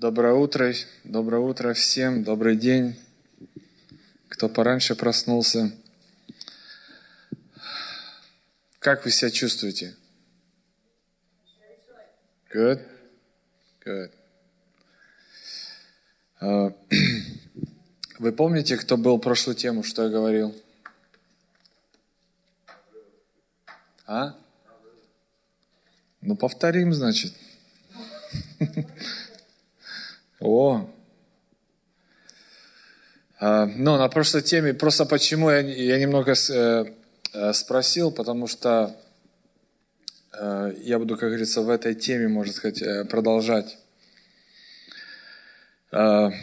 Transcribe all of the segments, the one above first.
Доброе утро всем, добрый день, кто пораньше проснулся. Как вы себя чувствуете? Good? Good. Вы помните, кто был прошлую тему, что я говорил? А? Ну, повторим, значит. О! Ну, на прошлой теме, просто почему я немного спросил, потому что я буду, как говорится, в этой теме, можно сказать, продолжать. В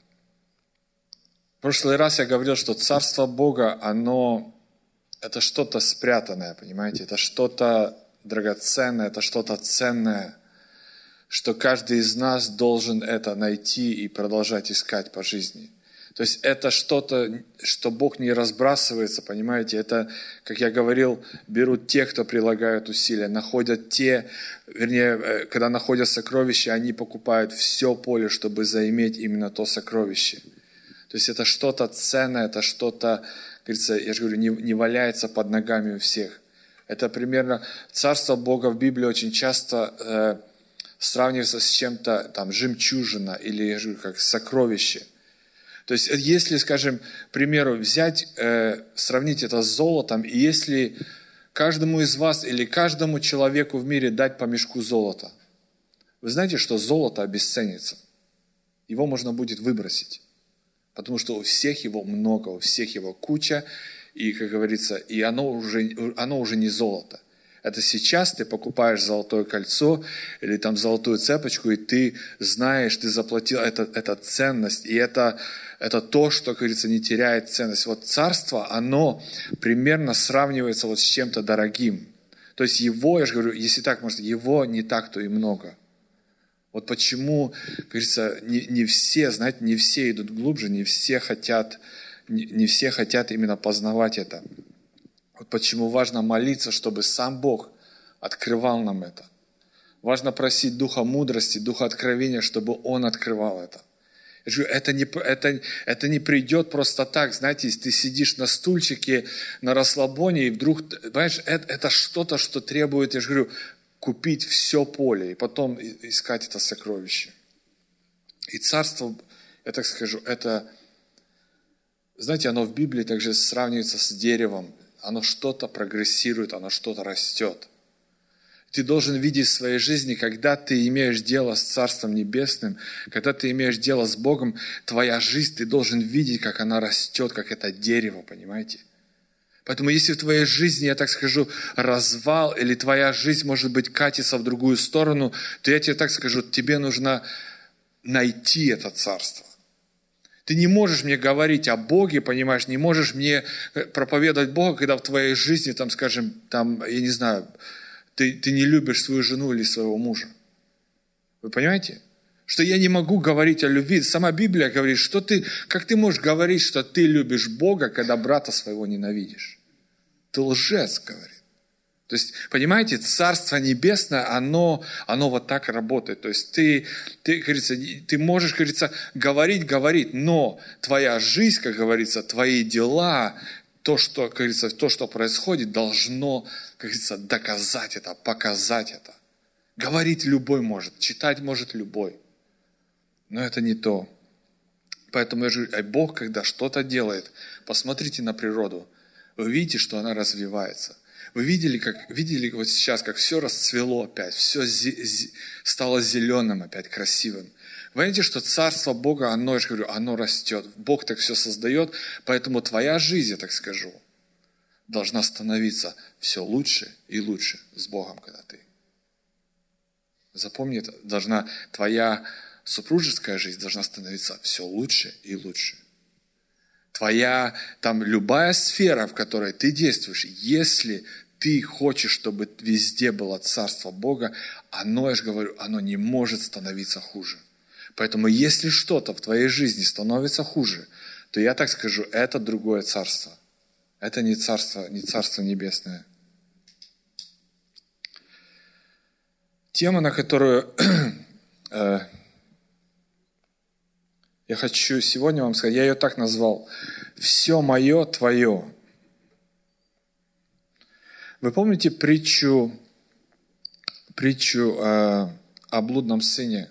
прошлый раз я говорил, что Царство Бога, это что-то спрятанное, понимаете? Это что-то драгоценное, это что-то ценное, что каждый из нас должен это найти и продолжать искать по жизни. То есть это что-то, что Бог не разбрасывается, понимаете? Это, как я говорил, берут те, кто прилагают усилия, находят когда находят сокровища, они покупают все поле, чтобы заиметь именно то сокровище. То есть это что-то ценное, это что-то, говорится, я же говорю, не валяется под ногами у всех. Это примерно Царство Бога в Библии очень часто сравнивается с чем-то, там, жемчужина или, я же говорю, как сокровище. То есть, если, скажем, к примеру, сравнить это с золотом, и если каждому из вас или каждому человеку в мире дать по мешку золота, вы знаете, что золото обесценится. Его можно будет выбросить. Потому что у всех его много, у всех его куча, и, как говорится, и оно уже не золото. Это сейчас ты покупаешь золотое кольцо или там золотую цепочку, и ты знаешь, ты заплатил, это ценность, и это то, что, как говорится, не теряет ценность. Вот царство, оно примерно сравнивается вот с чем-то дорогим. То есть его, я же говорю, если так можно, его не так-то и много. Вот почему, как говорится, не все, знаете, не все идут глубже, не все хотят именно познавать это. Вот почему важно молиться, чтобы сам Бог открывал нам это. Важно просить Духа мудрости, Духа откровения, чтобы Он открывал это. Я говорю, это не придет просто так, знаете, если ты сидишь на стульчике, на расслабоне, и вдруг, понимаешь, это что-то, что требует, я же говорю, купить все поле, и потом искать это сокровище. И царство, я так скажу, знаете, оно в Библии также сравнивается с деревом. Оно что-то прогрессирует, оно что-то растет. Ты должен видеть в своей жизни, когда ты имеешь дело с Царством Небесным, когда ты имеешь дело с Богом, твоя жизнь, ты должен видеть, как она растет, как это дерево, понимаете? Поэтому если в твоей жизни, я так скажу, развал, или твоя жизнь, может быть, катится в другую сторону, то я тебе так скажу, тебе нужно найти это Царство. Ты не можешь мне говорить о Боге, понимаешь, не можешь мне проповедовать Бога, когда в твоей жизни, там, скажем, там, я не знаю, ты не любишь свою жену или своего мужа. Вы понимаете? Что я не могу говорить о любви. Сама Библия говорит, как ты можешь говорить, что ты любишь Бога, когда брата своего ненавидишь? Ты лжец, говорит. То есть, понимаете, Царство Небесное, оно вот так работает. То есть ты, говорится, ты можешь, говорится, говорить, но твоя жизнь, как говорится, твои дела, то, что, как говорится, то, что происходит, должно, как говорится, доказать это, показать это. Говорить любой может, читать может любой. Но это не то. Поэтому я же говорю, Бог, когда что-то делает, посмотрите на природу, вы видите, что она развивается. Вы видели вот сейчас, как все расцвело опять, все стало зеленым опять, красивым. Вы видите, что Царство Бога, оно, я же говорю, оно растет. Бог так все создает, поэтому твоя жизнь, я так скажу, должна становиться все лучше и лучше с Богом, когда ты. Запомни это, твоя супружеская жизнь должна становиться все лучше и лучше. Твоя, там, любая сфера, в которой ты действуешь, если ты хочешь, чтобы везде было Царство Бога, оно, я же говорю, оно не может становиться хуже. Поэтому, если что-то в твоей жизни становится хуже, то я так скажу, это другое царство. Это не царство небесное. Тема, на которую Я хочу сегодня вам сказать, я ее так назвал: «Все мое твое». Вы помните притчу о блудном сыне?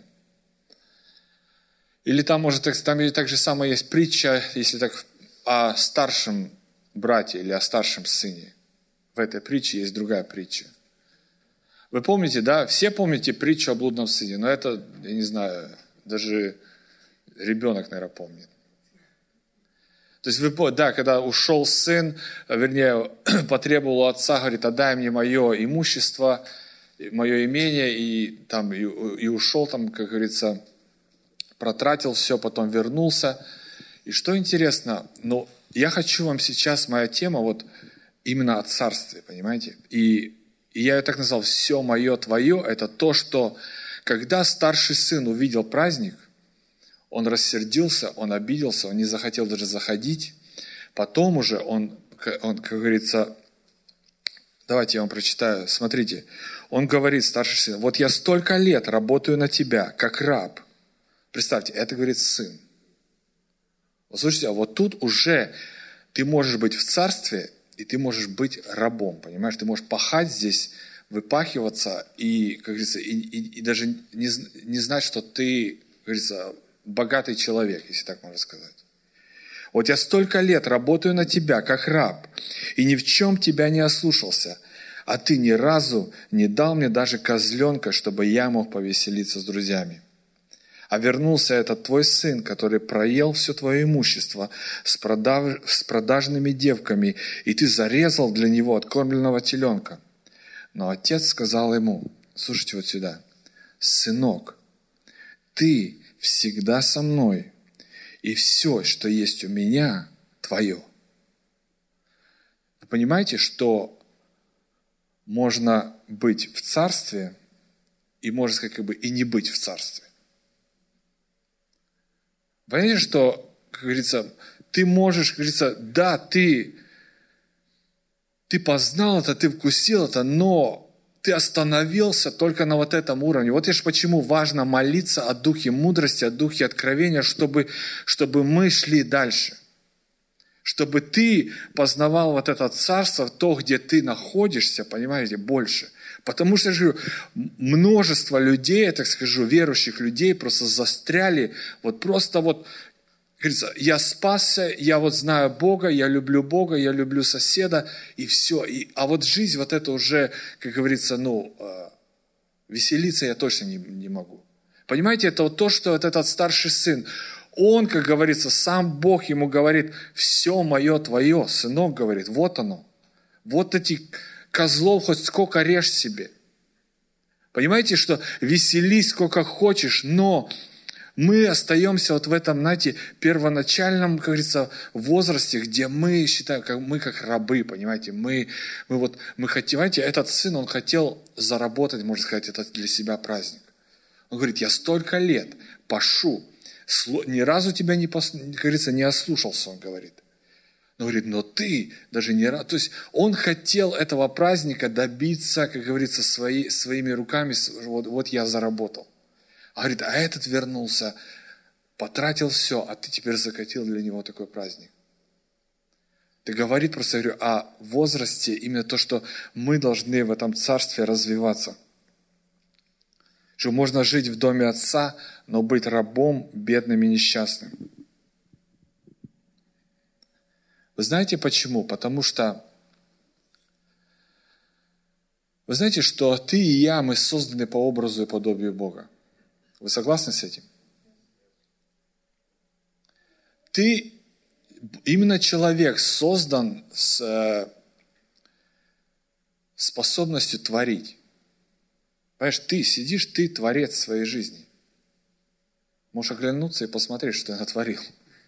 Или там, может, там и так же самое есть притча, если так, о старшем брате или о старшем сыне. В этой притче есть другая притча. Вы помните, да? Все помните притчу о блудном сыне, но это, я не знаю, даже ребенок, наверное, помнит. То есть вы, да, когда ушел сын, вернее, потребовал у отца, говорит: отдай мне мое имущество, мое имение, и ушел там, как говорится, протратил все, потом вернулся. И что интересно, я хочу вам сейчас, моя тема вот именно о царстве, понимаете? И я ее так назвал: «Все мое твое». Это то, что когда старший сын увидел праздник, он рассердился, он обиделся, он не захотел даже заходить. Потом уже он, как говорится, давайте я вам прочитаю, смотрите. Он говорит, старший сын: «Вот я столько лет работаю на тебя, как раб». Представьте, это говорит сын. Вот слушайте, а вот тут уже ты можешь быть в царстве, и ты можешь быть рабом, понимаешь? Ты можешь пахать здесь, выпахиваться, и, как говорится, и даже не знать, что ты, как говорится, богатый человек, если так можно сказать. Вот я столько лет работаю на тебя, как раб, и ни в чем тебя не ослушался, а ты ни разу не дал мне даже козленка, чтобы я мог повеселиться с друзьями. А вернулся этот твой сын, который проел все твое имущество с продажными девками, и ты зарезал для него откормленного теленка. Но отец сказал ему, слушайте вот сюда: сынок, ты всегда со мной, и все, что есть у меня, твое. Вы понимаете, что можно быть в царстве, и можно сказать, как бы и не быть в царстве. Понимаете, что, как говорится, ты можешь, как говорится, да, ты познал это, ты вкусил это, но ты остановился только на вот этом уровне. Вот лишь почему важно молиться о духе мудрости, о духе откровения, чтобы мы шли дальше. Чтобы ты познавал вот это царство, то, где ты находишься, понимаете, больше. Потому что, я же говорю, множество людей, я так скажу, верующих людей просто застряли, вот просто вот, говорится, я спасся, я вот знаю Бога, я люблю соседа, и все. А вот жизнь вот это уже, как говорится, веселиться я точно не могу. Понимаете, это вот то, что вот этот старший сын, он, как говорится, сам Бог ему говорит: все мое твое, сынок, говорит, вот оно. Вот эти козлов хоть сколько режь себе. Понимаете, что веселись сколько хочешь, но мы остаемся вот в этом, знаете, первоначальном, как говорится, возрасте, где мы считаем, мы как рабы, понимаете, мы хотим, знаете, этот сын, он хотел заработать, можно сказать, это для себя праздник. Он говорит: я столько лет пашу, ни разу тебя как говорится, не ослушался, он говорит. Он говорит: но ты даже не раз. То есть он хотел этого праздника добиться, как говорится, своими руками. Вот я заработал. А говорит: а этот вернулся, потратил все, а ты теперь закатил для него такой праздник. Это говорит просто, я говорю, о возрасте, именно то, что мы должны в этом царстве развиваться. Что можно жить в доме отца, но быть рабом, бедным и несчастным. Вы знаете почему? Потому что вы знаете, что ты и я, мы созданы по образу и подобию Бога. Вы согласны с этим? Именно человек создан с способностью творить. Понимаешь, ты сидишь, ты творец своей жизни. Можешь оглянуться и посмотреть, что я натворил.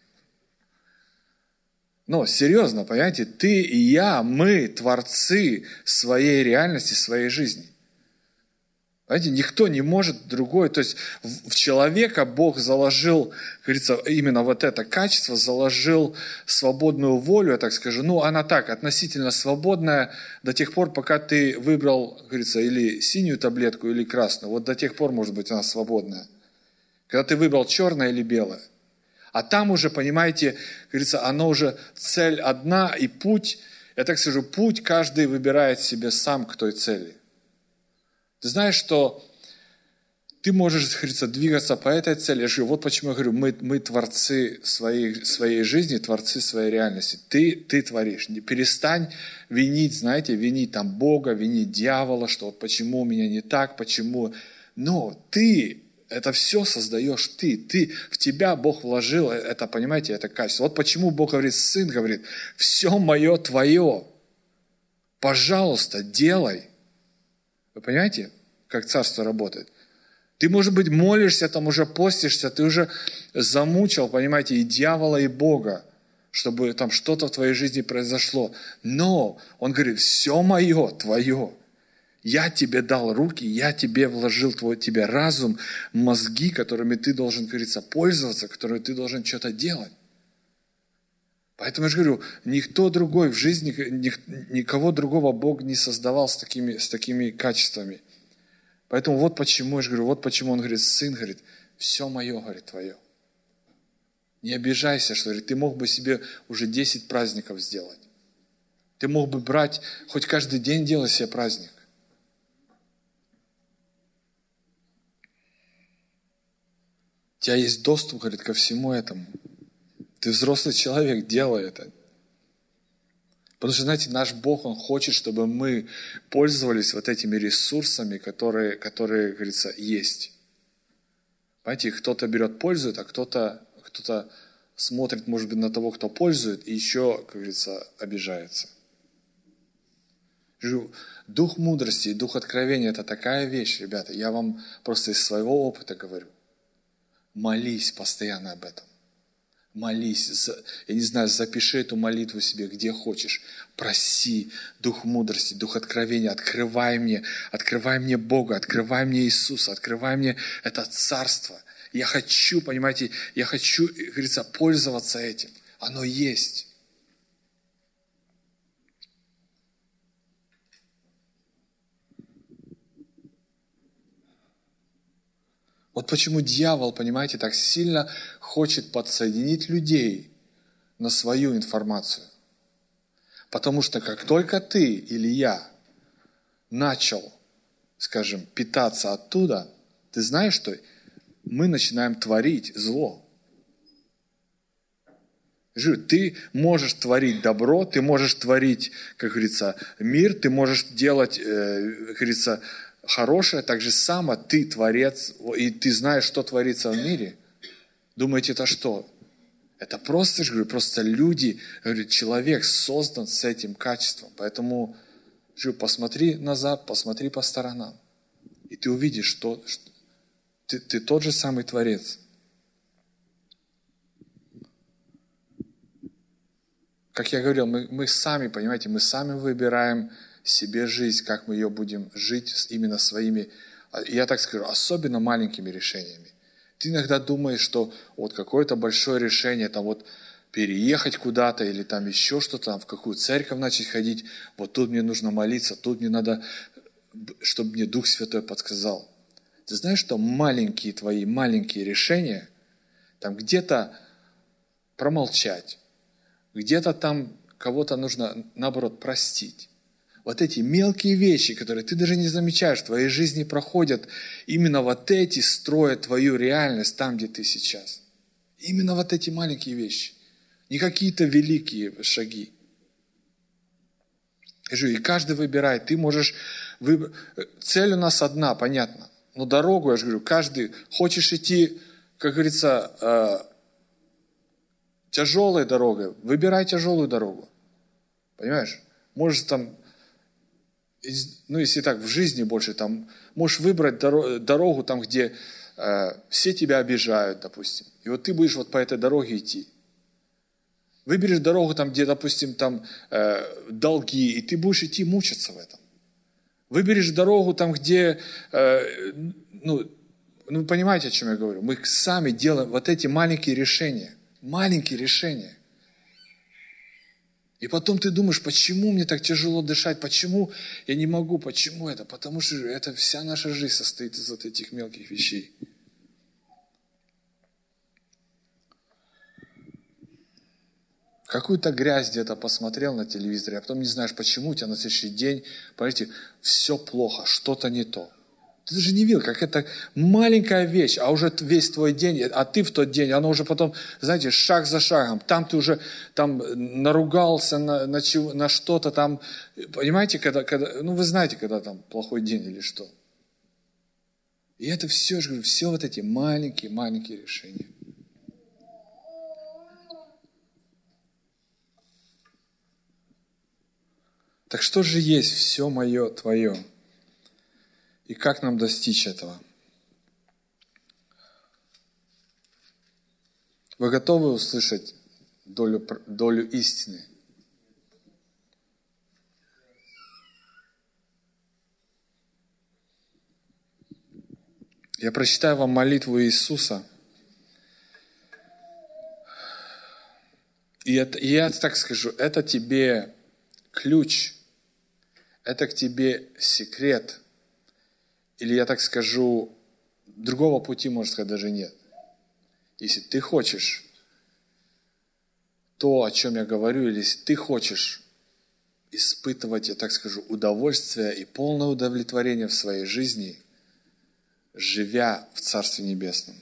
Но серьезно, понимаете, ты и я, мы творцы своей реальности, своей жизни. Понимаете, никто не может другой. То есть в человека Бог заложил, как говорится, именно вот это качество, заложил свободную волю, я так скажу. Она так, относительно свободная до тех пор, пока ты выбрал, как говорится, или синюю таблетку, или красную. Вот до тех пор, может быть, она свободная. Когда ты выбрал черное или белое. А там уже, понимаете, говорится, оно уже цель одна, и путь, я так скажу, путь каждый выбирает себе сам к той цели. Ты знаешь, что ты можешь, говорится, двигаться по этой цели. Я же говорю, вот почему я говорю, мы творцы своей жизни, творцы своей реальности. Ты творишь. Перестань винить, знаете, винить там Бога, винить дьявола, что вот почему у меня не так, почему. Но ты это все создаешь ты. В тебя Бог вложил это, понимаете, это качество. Вот почему Бог говорит, Сын говорит, все мое твое. Пожалуйста, делай. Вы понимаете, как царство работает? Ты, может быть, молишься, там уже постишься, ты уже замучил, понимаете, и дьявола, и Бога, чтобы там что-то в твоей жизни произошло. Но Он говорит, все мое, твое. Я тебе дал руки, я тебе вложил тебе разум, мозги, которыми ты должен, говорится, пользоваться, которыми ты должен что-то делать. Поэтому я же говорю, никто другой в жизни, никого другого Бог не создавал с такими качествами. Поэтому вот почему, я же говорю, вот почему Он говорит, Сын, говорит, все мое, говорит, твое. Не обижайся, что, говорит, ты мог бы себе уже 10 праздников сделать. Ты мог бы брать, хоть каждый день делать себе праздник. У тебя есть доступ, говорит, ко всему этому. Ты взрослый человек, делай это. Потому что, знаете, наш Бог, Он хочет, чтобы мы пользовались вот этими ресурсами, которые, говорится, есть. Понимаете, кто-то берет, пользует, а кто-то смотрит, может быть, на того, кто пользует, и еще, как говорится, обижается. Дух мудрости и дух откровения – это такая вещь, ребята. Я вам просто из своего опыта говорю. Молись постоянно об этом. Молись, я не знаю, запиши эту молитву себе, где хочешь. Проси Дух мудрости, Дух откровения, открывай мне Бога, открывай мне Иисуса, открывай мне это царство. Я хочу, понимаете, говорится, пользоваться этим. Оно есть. Вот почему дьявол, понимаете, так сильно хочет подсоединить людей на свою информацию. Потому что как только ты или я начал, скажем, питаться оттуда, ты знаешь, что мы начинаем творить зло. Ты можешь творить добро, ты можешь творить, как говорится, мир, ты можешь делать, как говорится, хорошее, так же само ты творец, и ты знаешь, что творится в мире. Думаете, это что? Это просто, говорю, просто люди, говорю, человек создан с этим качеством. Поэтому, говорю, посмотри назад, посмотри по сторонам. И ты увидишь, что ты тот же самый творец. Как я говорил, мы сами, понимаете, мы сами выбираем себе жизнь, как мы ее будем жить именно своими, я так скажу, особенно маленькими решениями. Ты иногда думаешь, что вот какое-то большое решение, там вот переехать куда-то или там еще что-то, там в какую церковь начать ходить, вот тут мне нужно молиться, тут мне надо, чтобы мне Дух Святой подсказал. Ты знаешь, что твои маленькие решения, там где-то промолчать, где-то там кого-то нужно, наоборот, простить. Вот эти мелкие вещи, которые ты даже не замечаешь, в твоей жизни проходят, именно вот эти строят твою реальность там, где ты сейчас. Именно вот эти маленькие вещи. Не какие-то великие шаги. И каждый выбирает. Ты можешь выбрать. Цель у нас одна, понятно. Но дорогу, я же говорю, каждый... Хочешь идти, как говорится, тяжелой дорогой, выбирай тяжелую дорогу. Понимаешь? Можешь там... Ну, если так, в жизни больше, там, можешь выбрать дорогу там, где все тебя обижают, допустим. И вот ты будешь вот по этой дороге идти. Выберешь дорогу там, где, допустим, там долги, и ты будешь идти мучиться в этом. Выберешь дорогу там, где, ну, понимаете, о чем я говорю? Мы сами делаем вот эти маленькие решения. Маленькие решения. И потом ты думаешь, почему мне так тяжело дышать, почему я не могу, почему это? Потому что это вся наша жизнь состоит из вот этих мелких вещей. какую-то грязь где-то посмотрел на телевизоре, а потом не знаешь, почему у тебя на следующий день, понимаете, все плохо, что-то не то. Ты даже не видел, как это маленькая вещь, а уже весь твой день, а ты в тот день, оно уже потом, знаете, шаг за шагом, там ты уже там наругался на что-то там, понимаете, ну вы знаете, когда там плохой день или что. И это все же, все вот эти маленькие решения. Так что же есть все мое, твое? И как нам достичь этого? Вы готовы услышать долю истины? Я прочитаю вам молитву Иисуса. И я так скажу, это тебе ключ, это к тебе секрет. Или я так скажу, другого пути, можно сказать, даже нет. Если ты хочешь то, о чем я говорю, или если ты хочешь испытывать, я так скажу, удовольствие и полное удовлетворение в своей жизни, живя в Царстве Небесном.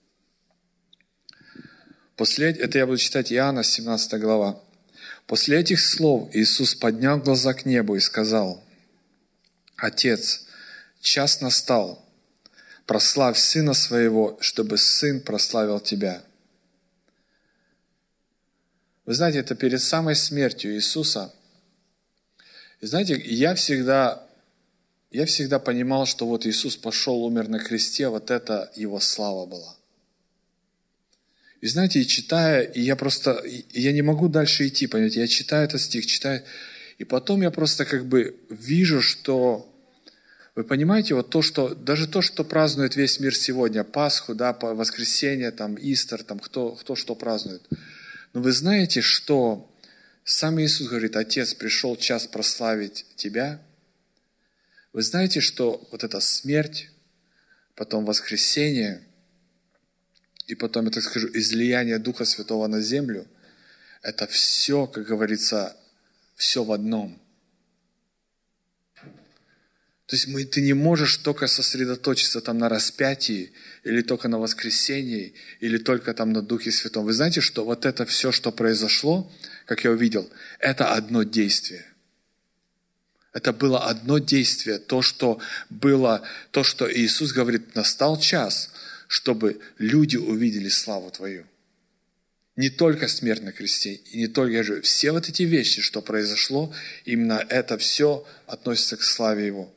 Это я буду читать Иоанна, 17 глава. После этих слов Иисус поднял глаза к небу и сказал: «Отец, час настал, прославь Сына Своего, чтобы Сын прославил Тебя». Вы знаете, это перед самой смертью Иисуса. И знаете, я всегда понимал, что вот Иисус пошел, умер на кресте, вот это Его слава была. И знаете, и читая, я не могу дальше идти, понимаете, я читаю этот стих, и потом я просто как бы вижу, что, вы понимаете, вот даже то, что празднует весь мир сегодня, Пасху, да, воскресенье, там, Истер, там, кто что празднует. Но вы знаете, что сам Иисус говорит: «Отец, пришел час прославить Тебя». Вы знаете, что вот эта смерть, потом воскресение, и потом, я так скажу, излияние Духа Святого на землю, это все, как говорится, все в одном. То есть ты не можешь только сосредоточиться там на распятии, или только на воскресении, или только там на Духе Святом. Вы знаете, что вот это все, что произошло, как я увидел, это одно действие. Это было одно действие, то, что Иисус говорит: настал час, чтобы люди увидели славу Твою. Не только смерть на кресте, и не только все вот эти вещи, что произошло, именно это все относится к славе Его.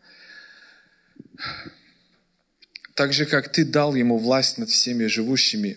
Так же, как Ты дал Ему власть над всеми живущими.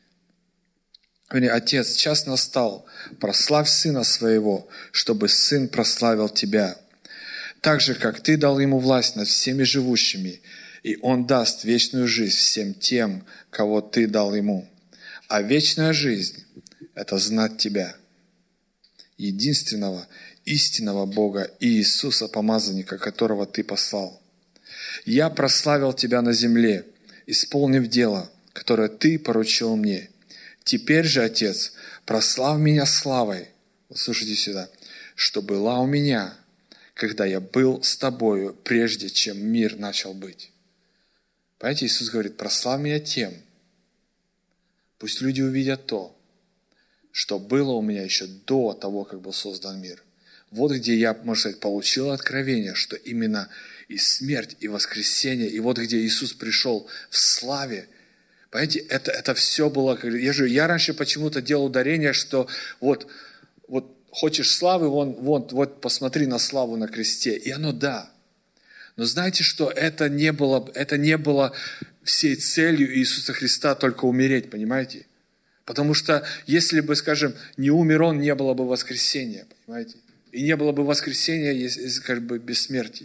Отец, час настал, прославь Сына Своего, чтобы Сын прославил Тебя. Так же, как Ты дал Ему власть над всеми живущими, и Он даст вечную жизнь всем тем, кого Ты дал Ему. А вечная жизнь – это знать Тебя, единственного, истинного Бога и Иисуса, помазанника, которого Ты послал. Я прославил Тебя на земле, исполнив дело, которое Ты поручил мне. Теперь же, Отец, прославь меня славой, вот слушайте сюда, что была у меня, когда я был с Тобою, прежде чем мир начал быть. Понимаете, Иисус говорит: прославь меня тем. Пусть люди увидят то, что было у меня еще до того, как был создан мир. Вот где я, можно сказать, получил откровение, что именно и смерть, и воскресение, и вот где Иисус пришел в славе. Понимаете, это все было... Я раньше почему-то делал ударение, что вот хочешь славы, вот посмотри на славу на кресте. И оно да. Но знаете, что это не было всей целью Иисуса Христа только умереть, понимаете? Потому что если бы, скажем, не умер Он, не было бы воскресения, понимаете? И не было бы воскресения, если, как бы, бессмертия.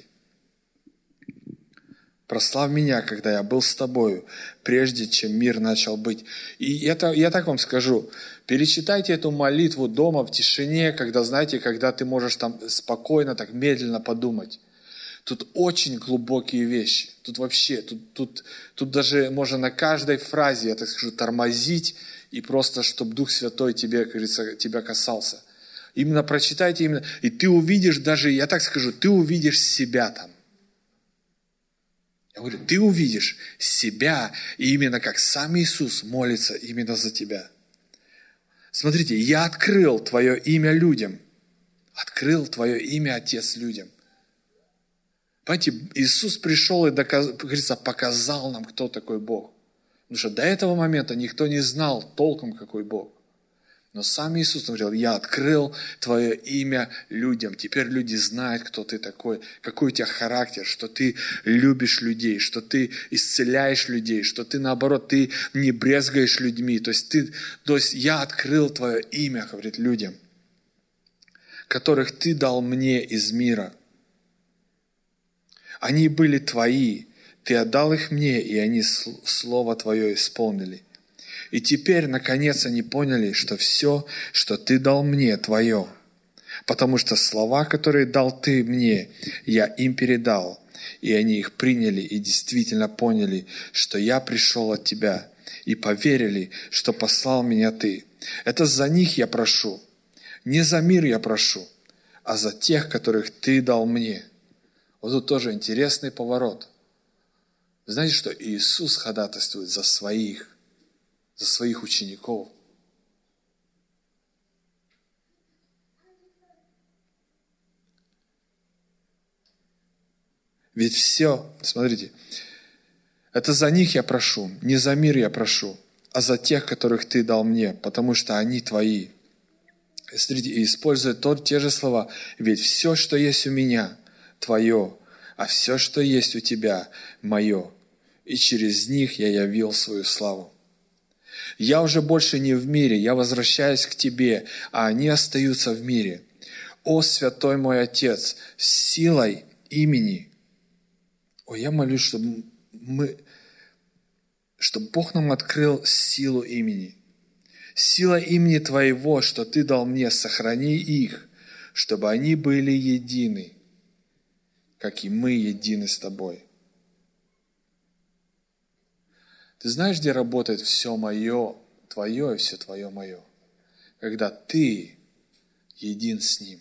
Прославь меня, когда я был с Тобою, прежде чем мир начал быть. И я так вам скажу, перечитайте эту молитву дома в тишине, когда ты можешь там спокойно, так медленно подумать. Тут очень глубокие вещи. Тут вообще, тут даже можно на каждой фразе, я так скажу, тормозить и просто, чтобы Дух Святой тебе, как говорится, тебя касался. Именно прочитайте, именно, и ты увидишь даже, я так скажу, ты увидишь себя там. Я говорю, ты увидишь себя, и именно как сам Иисус молится именно за тебя. Смотрите, я открыл твое имя людям. Открыл твое имя, Отец, людям. Понимаете, Иисус пришел и, как говорится, показал нам, кто такой Бог. Потому что до этого момента никто не знал толком, какой Бог. Но сам Иисус говорил, я открыл твое имя людям. Теперь люди знают, кто ты такой, какой у тебя характер, что ты любишь людей, что ты исцеляешь людей, что ты, наоборот, ты не брезгаешь людьми. То есть я открыл твое имя, говорит, людям, которых ты дал мне из мира. Они были твои, ты отдал их мне, и они слово твое исполнили. И теперь, наконец, они поняли, что все, что ты дал мне, твое. Потому что слова, которые дал ты мне, я им передал. И они их приняли и действительно поняли, что я пришел от тебя. И поверили, что послал меня ты. Это за них я прошу. Не за мир я прошу, а за тех, которых ты дал мне. Вот тут тоже интересный поворот. Вы знаете, что Иисус ходатайствует за своих учеников. Ведь все, смотрите, это за них я прошу, не за мир я прошу, а за тех, которых ты дал мне, потому что они твои. И смотрите, и используя те же слова, ведь все, что есть у меня, твое, а все, что есть у тебя, мое, и через них я явил свою славу. Я уже больше не в мире, я возвращаюсь к тебе, а они остаются в мире. О, святой мой Отец, с силой имени. Я молюсь, чтобы Бог нам открыл силу имени. Сила имени Твоего, что Ты дал мне, сохрани их, чтобы они были едины, как и мы едины с Тобой. Ты знаешь, где работает все мое, твое и все твое мое? Когда ты един с Ним.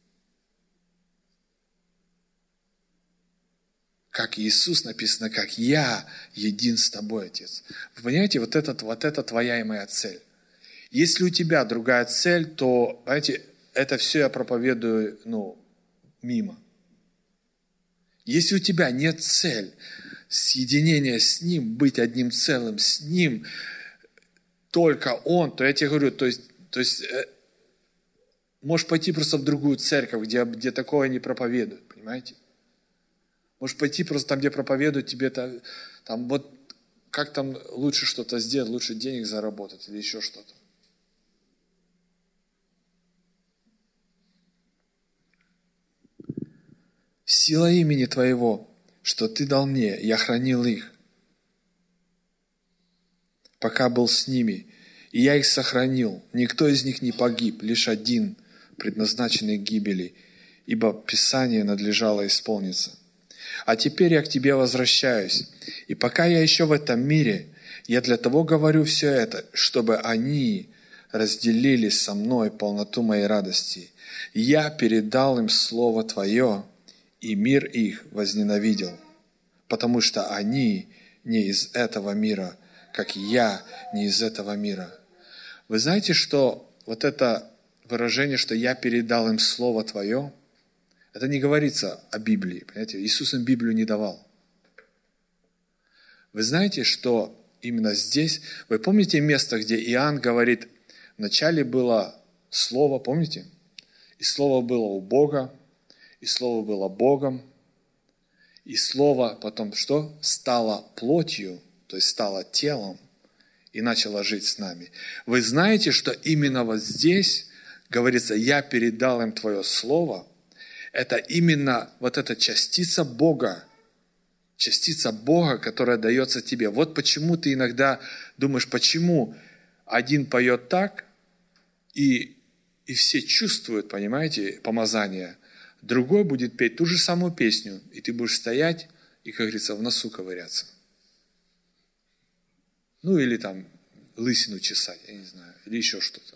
Как Иисус написано, как я един с тобой, Отец. Вы понимаете, вот это твоя и моя цель. Если у тебя другая цель, то, знаете, это все я проповедую, мимо. Если у тебя нет цели, соединения с Ним, быть одним целым с Ним, только Он, то я тебе говорю, то есть можешь пойти просто в другую церковь, где такое не проповедуют, понимаете? Можешь пойти просто там, где проповедуют тебе, там вот как там лучше что-то сделать, лучше денег заработать или еще что-то. Сила имени Твоего, что Ты дал мне, я хранил их, пока был с ними, и я их сохранил. Никто из них не погиб, лишь один, предназначенный к гибели, ибо Писание надлежало исполниться. А теперь я к Тебе возвращаюсь, и пока я еще в этом мире, я для того говорю все это, чтобы они разделили со мной полноту моей радости. Я передал им Слово Твое, и мир их возненавидел, потому что они не из этого мира, как и я не из этого мира. Вы знаете, что вот это выражение, что я передал им Слово Твое, это не говорится о Библии, понимаете? Иисус им Библию не давал. Вы знаете, что именно здесь, вы помните место, где Иоанн говорит, вначале было Слово, помните? И Слово было у Бога, и Слово было Богом, и Слово потом что? Стало плотью, то есть стало телом, и начало жить с нами. Вы знаете, что именно вот здесь говорится, я передал им Твое Слово, это именно вот эта частица Бога, которая дается тебе. Вот почему ты иногда думаешь, почему один поет так, и все чувствуют, понимаете, помазание. Другой будет петь ту же самую песню, и ты будешь стоять и, как говорится, в носу ковыряться. Или там лысину чесать, я не знаю, или еще что-то.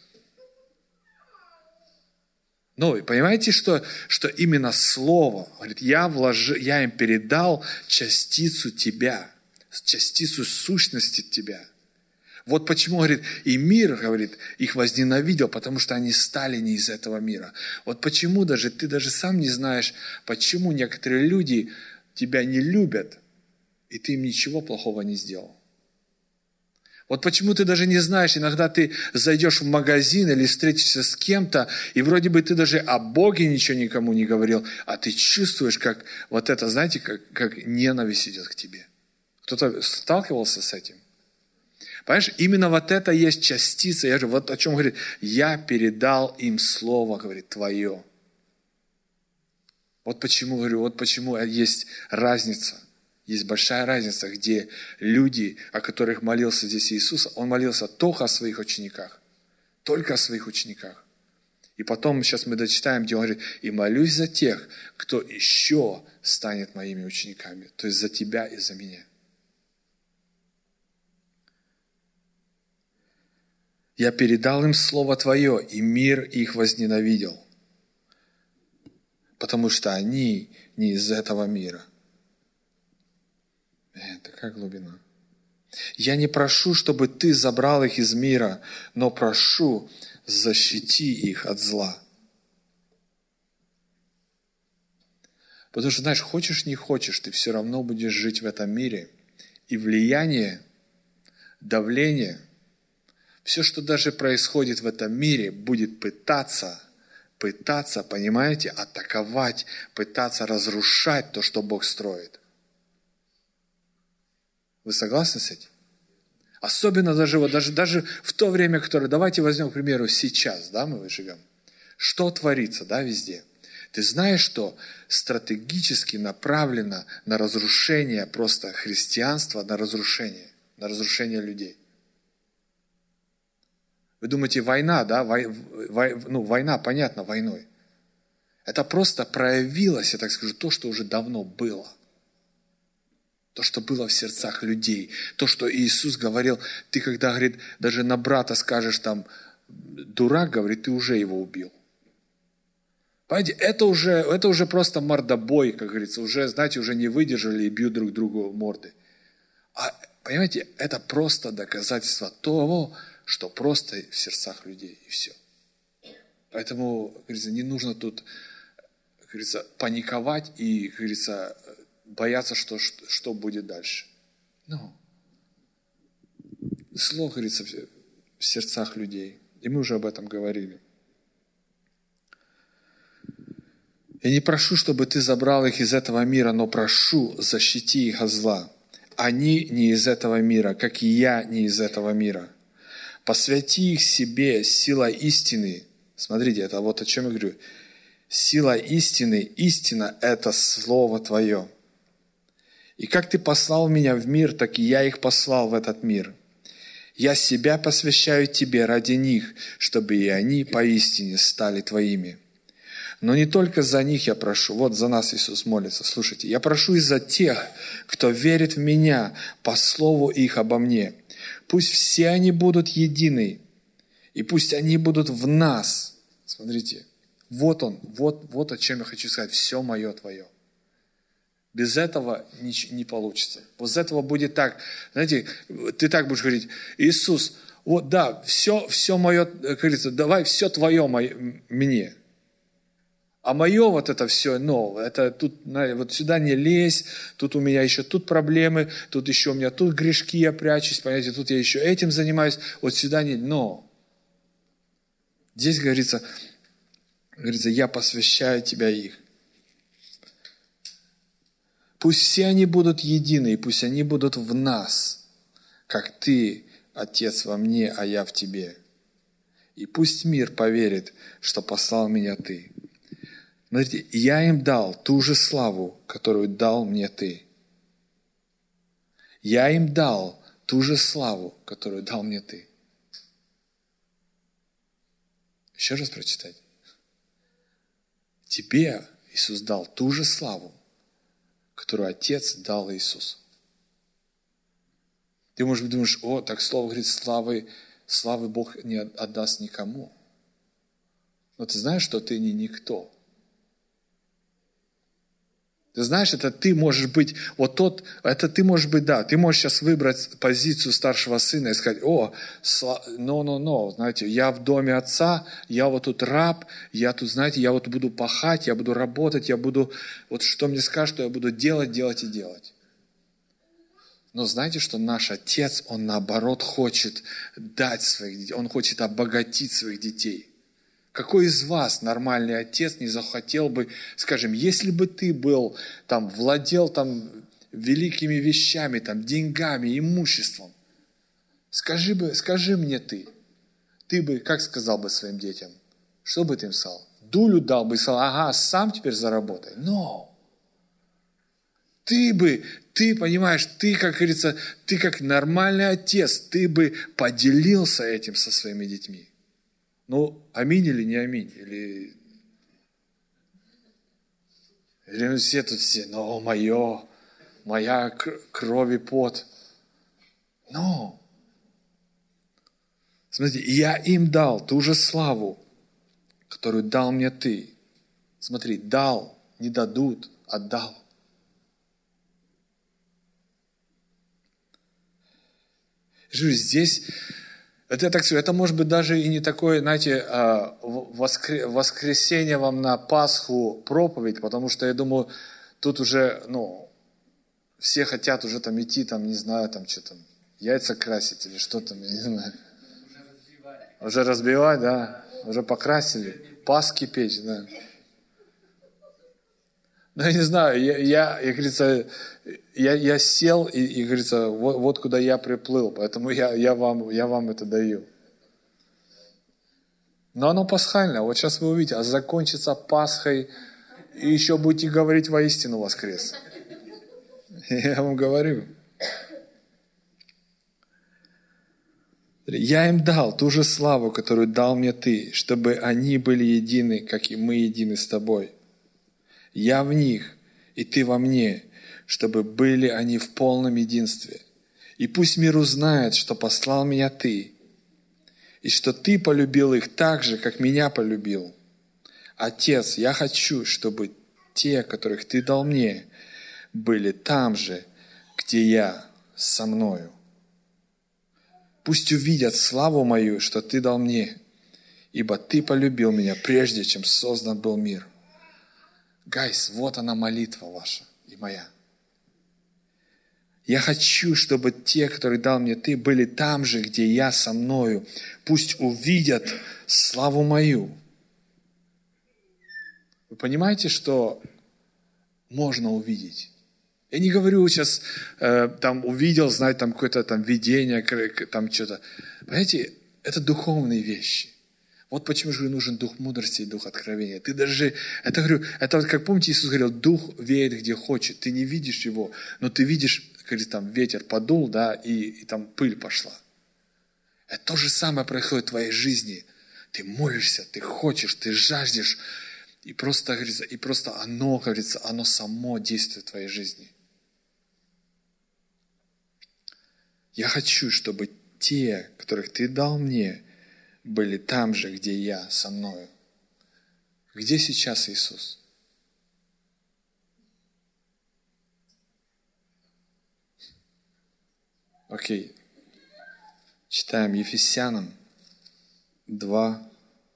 Но понимаете, что именно Слово, говорит, я им передал частицу тебя, частицу сущности тебя. Вот почему, говорит, и мир, говорит, их возненавидел, потому что они стали не из этого мира. Вот почему ты даже сам не знаешь, почему некоторые люди тебя не любят, и ты им ничего плохого не сделал. Вот почему ты даже не знаешь, иногда ты зайдешь в магазин или встретишься с кем-то, и вроде бы ты даже о Боге ничего никому не говорил, а ты чувствуешь, как вот это, знаете, как ненависть идет к тебе. Кто-то сталкивался с этим? Понимаешь, именно вот это есть частица, я же вот о чем говорит, я передал им слово, говорит, твое. Вот почему, говорю, вот почему есть разница. Есть большая разница, где люди, о которых молился здесь Иисус, Он молился только о своих учениках. Только о своих учениках. И потом, сейчас мы дочитаем, где Он говорит, и молюсь за тех, кто еще станет моими учениками. То есть за тебя и за меня. Я передал им Слово Твое, и мир их возненавидел. Потому что они не из этого мира. Такая глубина. Я не прошу, чтобы ты забрал их из мира, но прошу, защити их от зла. Потому что, знаешь, хочешь, не хочешь, ты все равно будешь жить в этом мире. И влияние, давление, все, что даже происходит в этом мире, будет пытаться, понимаете, атаковать, пытаться разрушать то, что Бог строит. Вы согласны с этим? Особенно даже в то время, которое, давайте возьмем, к примеру, сейчас, да, мы живем. Что творится, да, везде? Ты знаешь, что стратегически направлено на разрушение просто христианства, на разрушение людей. Вы думаете, война, да, война, понятно, войной. Это просто проявилось, я так скажу, то, что уже давно было. То, что было в сердцах людей. То, что Иисус говорил, ты когда, говорит, даже на брата скажешь там, дурак, говорит, ты уже его убил. Понимаете, это уже просто мордобой, как говорится, уже, знаете, уже не выдержали и бьют друг другу морды. А, понимаете, это просто доказательство того, что просто в сердцах людей, и все. Поэтому, как говорится, не нужно тут, как говорится, паниковать и, как говорится, бояться, что будет дальше. Зло, говорится, в сердцах людей. И мы уже об этом говорили. Я не прошу, чтобы ты забрал их из этого мира, но прошу, защити их от зла. Они не из этого мира, как и я не из этого мира. Посвяти их себе силой истины. Смотрите, это вот о чем я говорю. Сила истины, истина – это Слово Твое. И как Ты послал меня в мир, так и я их послал в этот мир. Я себя посвящаю Тебе ради них, чтобы и они поистине стали Твоими. Но не только за них я прошу, вот за нас Иисус молится, слушайте, я прошу и за тех, кто верит в Меня по слову их обо Мне. Пусть все они будут едины, и пусть они будут в нас. Смотрите, вот о чем я хочу сказать, все мое Твое. Без этого не получится. Вот с этого будет так, знаете, ты так будешь говорить, Иисус, вот да, все мое, как говорится, давай все Твое мне. А мое вот это все, это тут, вот сюда не лезь, тут у меня еще тут проблемы, тут еще у меня тут грешки, я прячусь, понимаете, тут я еще этим занимаюсь, вот сюда не, Здесь говорится, я посвящаю тебя их. Пусть все они будут едины, и пусть они будут в нас, как ты, Отец, во мне, а я в тебе. И пусть мир поверит, что послал меня ты. Смотрите, я им дал ту же славу, которую дал мне ты. Я им дал ту же славу, которую дал мне ты. Еще раз прочитать. Тебе Иисус дал ту же славу, которую Отец дал Иисусу. Ты, может быть, думаешь, так слово говорит, славы Бог не отдаст никому. Но ты знаешь, что ты не никто. Ты знаешь, это ты можешь быть, это ты можешь быть, да, ты можешь сейчас выбрать позицию старшего сына и сказать, знаете, я в доме отца, я вот тут раб, я тут, знаете, я вот буду пахать, я буду работать, я буду, вот что мне скажут, что я буду делать, делать и делать. Но знаете, что наш Отец, Он наоборот хочет дать своих детей, Он хочет обогатить своих детей. Какой из вас, нормальный отец, не захотел бы, скажем, если бы ты был, владел великими вещами, деньгами, имуществом, скажи мне ты бы, как сказал бы своим детям? Что бы ты им сказал? Дулю дал бы и сказал, ага, сам теперь заработай. Но ты понимаешь, ты, как говорится, ты как нормальный отец, ты бы поделился этим со своими детьми. Аминь или не аминь? Или все тут моя кровь и пот. Смотрите, я им дал ту же славу, которую дал мне ты. Смотри, дал, не дадут, отдал. Здесь... Это я так скажу, это может быть даже и не такое, знаете, воскресенье вам на Пасху проповедь, потому что я думаю, тут уже, все хотят уже идти, не знаю, яйца красить или что там, я не знаю. Уже разбивать, да, уже покрасили, Пасхи печь, да. Я не знаю, я сел и говорится, вот куда я приплыл, поэтому я вам это даю. Но оно пасхальное, вот сейчас вы увидите, закончится Пасхой, и еще будете говорить воистину воскрес. Я вам говорю. Я им дал ту же славу, которую дал мне ты, чтобы они были едины, как и мы едины с тобой. Я в них, и ты во мне, чтобы были они в полном единстве. И пусть мир узнает, что послал меня ты, и что ты полюбил их так же, как меня полюбил. Отец, я хочу, чтобы те, которых ты дал мне, были там же, где я, со мною. Пусть увидят славу мою, что ты дал мне, ибо ты полюбил меня, прежде чем создан был мир. Гайс, вот она молитва ваша и моя. Я хочу, чтобы те, которые дал мне ты, были там же, где я со мною. Пусть увидят славу мою. Вы понимаете, что можно увидеть? Я не говорю сейчас, увидел, знаете, какое-то видение, что-то. Понимаете, это духовные вещи. Вот почему же нужен дух мудрости и дух откровения. Это как помните, Иисус говорил, дух веет где хочет. Ты не видишь его, но ты видишь, как ветер подул, да, и там пыль пошла. Это то же самое происходит в твоей жизни. Ты молишься, ты хочешь, ты жаждешь, и просто оно, говорится, оно само действует в твоей жизни. Я хочу, чтобы те, которых ты дал мне, были там же, где я, со мною. Где сейчас Иисус? Окей. Читаем Ефесянам 2.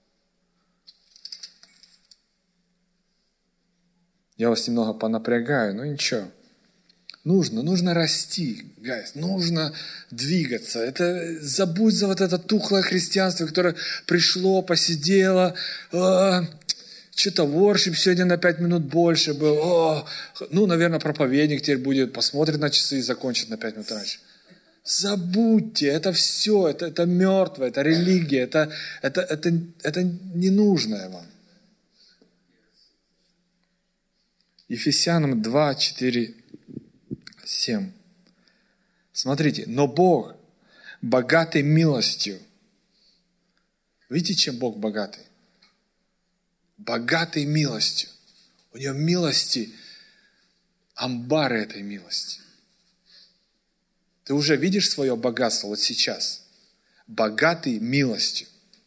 Я вас немного понапрягаю, но ничего. Нужно расти, guys, нужно двигаться. Забудь за вот это тухлое христианство, которое пришло, посидело, что-то воршип сегодня на 5 минут больше был. Наверное, проповедник теперь будет, посмотрит на часы и закончит на 5 минут раньше. Забудьте, это все, это мертвое, это религия, это ненужное вам. Ефесянам 2, 4, 7. Смотрите, но Бог богатый милостью. Видите, чем Бог богатый? Богатый милостью. У него милости, амбары этой милости. Ты уже видишь свое богатство вот сейчас. Богатый милостью.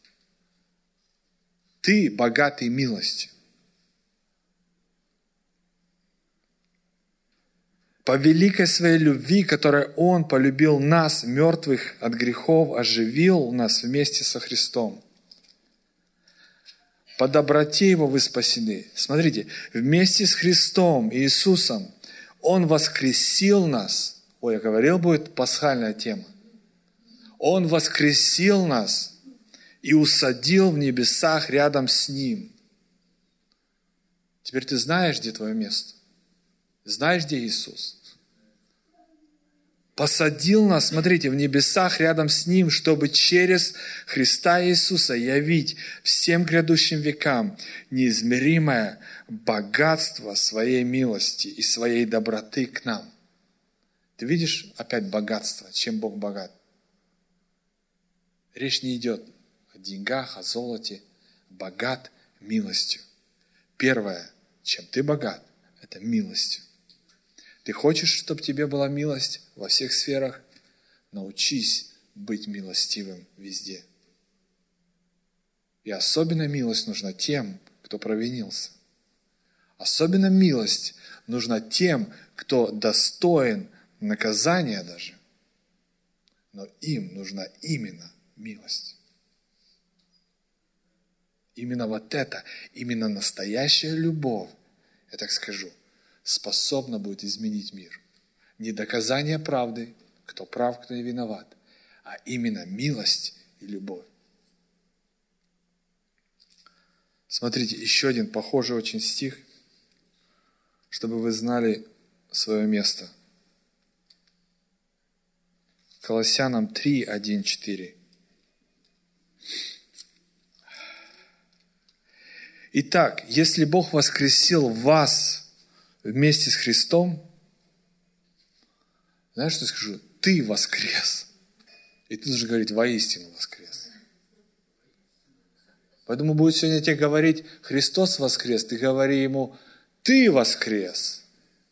Ты богатый милостью. По великой своей любви, которой Он полюбил нас, мертвых от грехов, оживил нас вместе со Христом. По доброте Его вы спасены. Смотрите, вместе с Христом, Иисусом, Он воскресил нас. Ой, я говорил, будет пасхальная тема. Он воскресил нас и усадил в небесах рядом с Ним. Теперь ты знаешь, где твое место. Знаешь, где Иисус? Посадил нас, смотрите, в небесах рядом с Ним, чтобы через Христа Иисуса явить всем грядущим векам неизмеримое богатство своей милости и своей доброты к нам. Ты видишь опять богатство, чем Бог богат? Речь не идет о деньгах, о золоте. Богат милостью. Первое, чем ты богат, это милостью. Ты хочешь, чтобы тебе была милость во всех сферах? Научись быть милостивым везде. И особенно милость нужна тем, кто провинился. Особенно милость нужна тем, кто достоин наказания даже. Но им нужна именно милость. Именно вот это, именно настоящая любовь, я так скажу, способна будет изменить мир. Не доказание правды, кто прав, кто не виноват, а именно милость и любовь. Смотрите, еще один похожий очень стих, чтобы вы знали свое место. Колоссянам 3, 1, 4. Итак, если Бог воскресил вас вместе с Христом, знаешь, что я скажу? Ты воскрес. И ты должен говорить, воистину воскрес. Поэтому будет сегодня тебе говорить, Христос воскрес, ты говори ему, ты воскрес.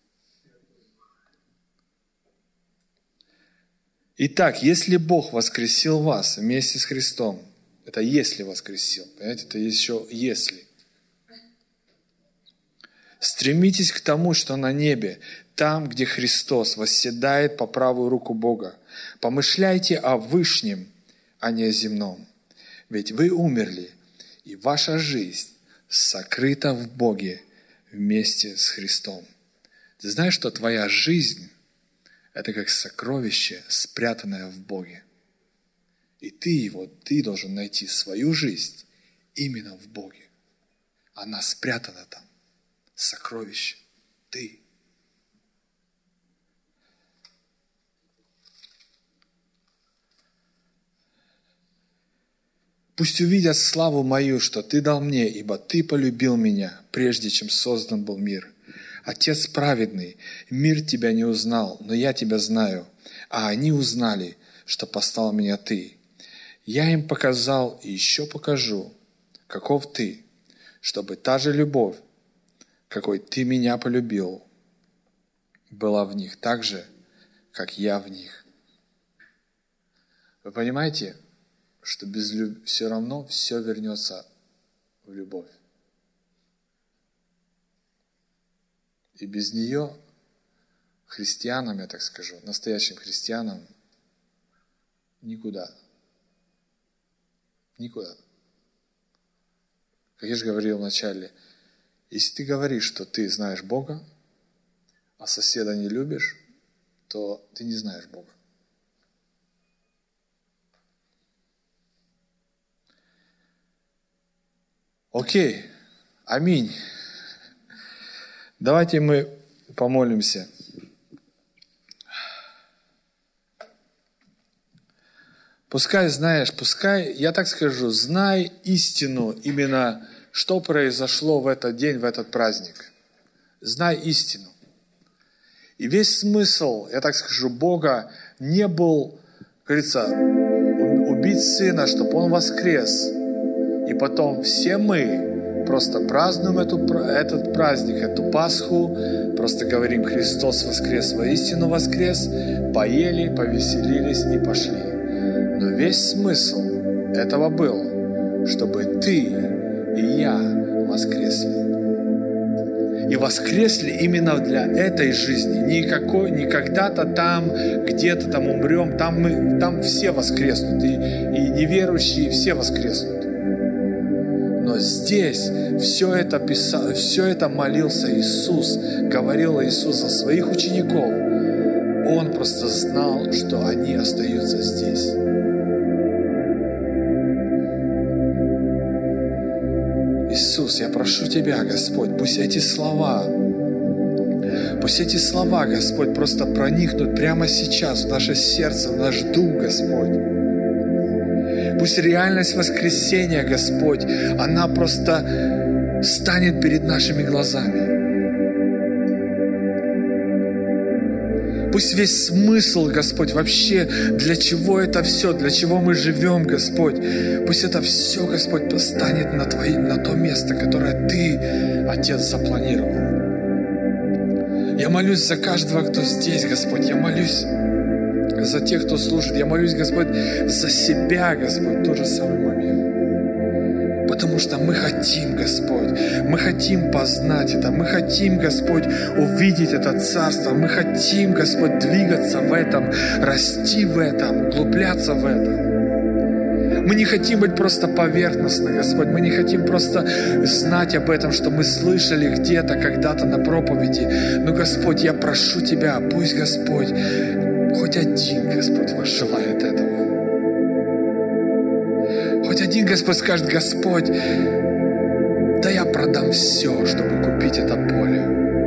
Итак, если Бог воскресил вас вместе с Христом, это если воскресил, понимаете, это еще если. Стремитесь к тому, что на небе, там, где Христос восседает по правую руку Бога. Помышляйте о вышнем, а не о земном. Ведь вы умерли, и ваша жизнь сокрыта в Боге вместе с Христом. Ты знаешь, что твоя жизнь – это как сокровище, спрятанное в Боге. И ты должен найти свою жизнь именно в Боге. Она спрятана там. Сокровище. Ты. Пусть увидят славу мою, что Ты дал мне, ибо Ты полюбил меня, прежде чем создан был мир. Отец праведный, мир Тебя не узнал, но я Тебя знаю, а они узнали, что послал меня Ты. Я им показал и еще покажу, каков Ты, чтобы та же любовь, какой Ты меня полюбил, была в них так же, как я в них. Вы понимаете, что без любви все равно все вернется в любовь. И без нее христианам, я так скажу, настоящим христианам никуда. Никуда. Как я же говорил вначале, если ты говоришь, что ты знаешь Бога, а соседа не любишь, то ты не знаешь Бога. Окей, аминь. Давайте мы помолимся. Пускай, я так скажу, знай истину именно, что произошло в этот день, в этот праздник. Знай истину. И весь смысл, я так скажу, Бога не был, как говорится, убить Сына, чтобы Он воскрес. И потом все мы просто празднуем этот праздник, эту Пасху, просто говорим: Христос воскрес, воистину воскрес, поели, повеселились и пошли. Но весь смысл этого был, чтобы ты и я воскресли. И воскресли именно для этой жизни. Не когда-то там, где-то там умрем, там все воскреснут, и неверующие все воскреснут. Но здесь все это молился Иисус, говорил Иисус за своих учеников. Он просто знал, что они остаются здесь. Иисус, я прошу Тебя, Господь, пусть эти слова, Господь, просто проникнут прямо сейчас в наше сердце, в наш дух, Господь. Пусть реальность воскресения, Господь, она просто станет перед нашими глазами. Пусть весь смысл, Господь, вообще, для чего это все, для чего мы живем, Господь, пусть это все, Господь, станет на то место, которое Ты, Отец, запланировал. Я молюсь за каждого, кто здесь, Господь, я молюсь за тех, кто слушает, я молюсь, Господь, за себя, Господь, в тот же самый момент. Потому что мы хотим, Господь, мы хотим познать это, мы хотим, Господь, увидеть это Царство, мы хотим, Господь, двигаться в этом, расти в этом, углубляться в этом. Мы не хотим быть просто поверхностно, Господь, мы не хотим просто знать об этом, что мы слышали где-то, когда-то на проповеди. Но, Господь, я прошу Тебя, пусть, Господь, хоть один, Господь, ваш желает этого. Хоть один, Господь, скажет: Господь, да я продам все, чтобы купить это поле.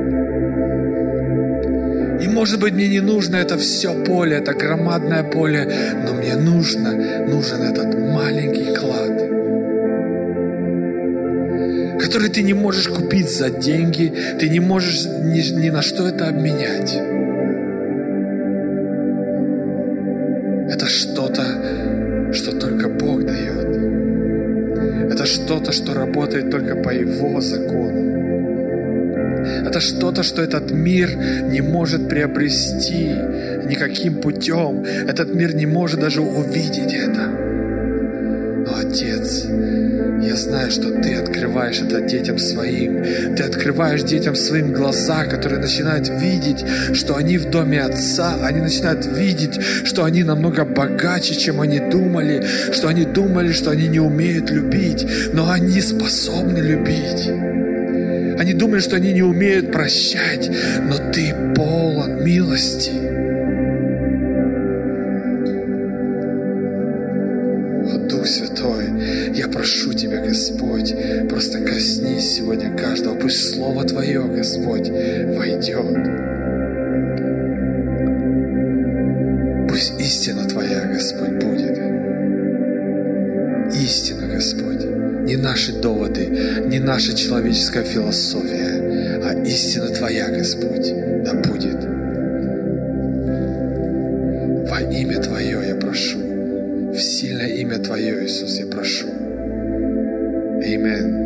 И, может быть, мне не нужно это все поле, это громадное поле, но мне нужен этот маленький клад, который ты не можешь купить за деньги, ты не можешь ни на что это обменять. Это что-то, что только Бог дает. Это что-то, что работает только по Его закону. Это что-то, что этот мир не может приобрести никаким путем. Этот мир не может даже увидеть это. Но, Отец, я знаю, что Ты открываешь это детям Своим. Ты открываешь детям Своим глаза, которые начинают видеть, что они в доме Отца. Они начинают видеть, что они намного богаче, чем они думали. Что они думали, что они не умеют любить. Но они способны любить. Они думали, что они не умеют прощать. Но Ты полон милости. Дух Святой, я прошу Тебя, Господь, просто коснись сегодня каждого. Пусть Слово Твое, Господь, войдет. Пусть истина Твоя, Господь, будет. Истина, Господь. Не наши доводы, не наша человеческая философия, а истина Твоя, Господь, да будет. Во имя Твое я прошу. В сильное имя Твое, Иисус, я прошу. Аминь.